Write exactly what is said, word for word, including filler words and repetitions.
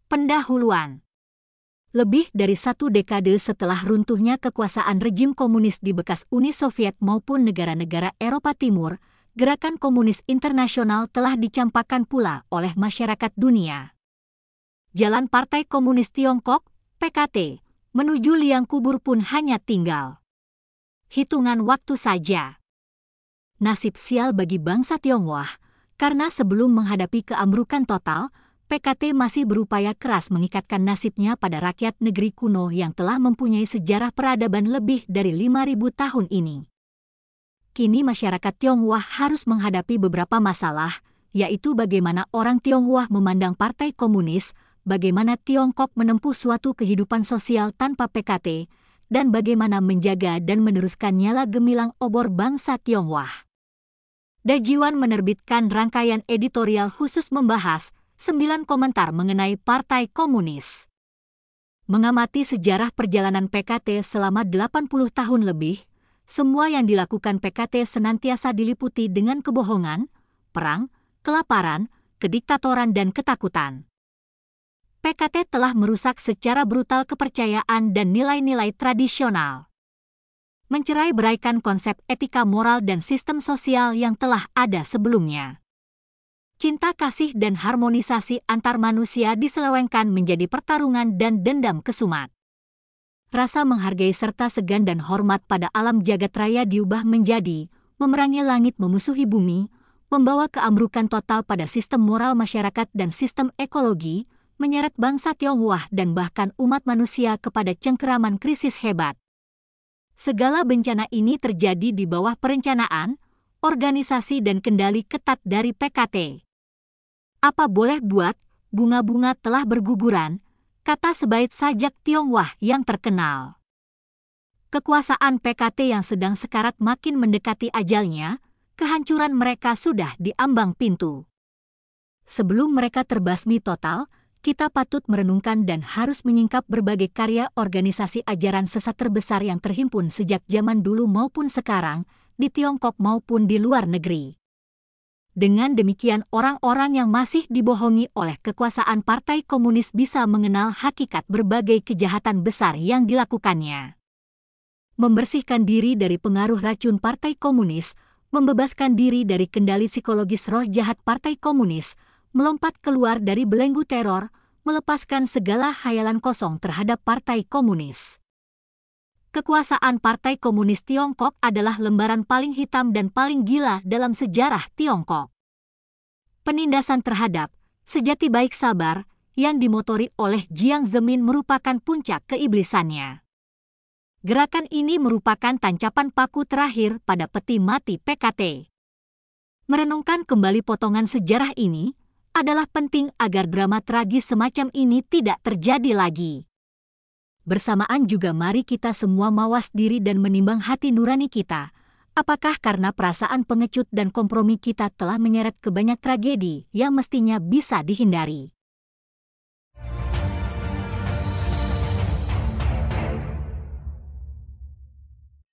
Pendahuluan. Lebih dari satu dekade setelah runtuhnya kekuasaan rejim komunis di bekas Uni Soviet maupun negara-negara Eropa Timur, gerakan komunis internasional telah dicampakkan pula oleh masyarakat dunia. Jalan Partai Komunis Tiongkok, P K T, menuju liang kubur pun hanya tinggal hitungan waktu saja. Nasib sial bagi bangsa Tionghoa, karena sebelum menghadapi keamrukan total, P K T masih berupaya keras mengikatkan nasibnya pada rakyat negeri kuno yang telah mempunyai sejarah peradaban lebih dari lima ribu tahun ini. Kini masyarakat Tionghoa harus menghadapi beberapa masalah, yaitu bagaimana orang Tionghoa memandang Partai Komunis, bagaimana Tiongkok menempuh suatu kehidupan sosial tanpa P K T, dan bagaimana menjaga dan meneruskan nyala gemilang obor bangsa Tionghoa. Dajiwan menerbitkan rangkaian editorial khusus membahas sembilan komentar mengenai Partai Komunis. Mengamati sejarah perjalanan P K T selama delapan puluh tahun lebih, semua yang dilakukan P K T senantiasa diliputi dengan kebohongan, perang, kelaparan, kediktatoran dan ketakutan. P K T telah merusak secara brutal kepercayaan dan nilai-nilai tradisional. Mencerai-beraikan konsep etika moral dan sistem sosial yang telah ada sebelumnya. Cinta kasih dan harmonisasi antar manusia diselewengkan menjadi pertarungan dan dendam kesumat. Rasa menghargai serta segan dan hormat pada alam jagat raya diubah menjadi memerangi langit memusuhi bumi, membawa keamrukan total pada sistem moral masyarakat dan sistem ekologi, menyeret bangsa Tionghoa dan bahkan umat manusia kepada cengkeraman krisis hebat. Segala bencana ini terjadi di bawah perencanaan, organisasi dan kendali ketat dari P K T. Apa boleh buat, bunga-bunga telah berguguran, kata sebaik sajak Tionghoa yang terkenal. Kekuasaan P K T yang sedang sekarat makin mendekati ajalnya, kehancuran mereka sudah di ambang pintu. Sebelum mereka terbasmi total, kita patut merenungkan dan harus menyingkap berbagai karya organisasi ajaran sesat terbesar yang terhimpun sejak zaman dulu maupun sekarang, di Tiongkok maupun di luar negeri. Dengan demikian orang-orang yang masih dibohongi oleh kekuasaan Partai Komunis bisa mengenal hakikat berbagai kejahatan besar yang dilakukannya. Membersihkan diri dari pengaruh racun Partai Komunis, membebaskan diri dari kendali psikologis roh jahat Partai Komunis, melompat keluar dari belenggu teror, melepaskan segala khayalan kosong terhadap Partai Komunis. Kekuasaan Partai Komunis Tiongkok adalah lembaran paling hitam dan paling gila dalam sejarah Tiongkok. Penindasan terhadap sejati baik sabar yang dimotori oleh Jiang Zemin merupakan puncak keiblisannya. Gerakan ini merupakan tancapan paku terakhir pada peti mati P K T. Merenungkan kembali potongan sejarah ini adalah penting agar drama tragis semacam ini tidak terjadi lagi. Bersamaan juga mari kita semua mawas diri dan menimbang hati nurani kita. Apakah karena perasaan pengecut dan kompromi kita telah menyeret ke banyak tragedi yang mestinya bisa dihindari?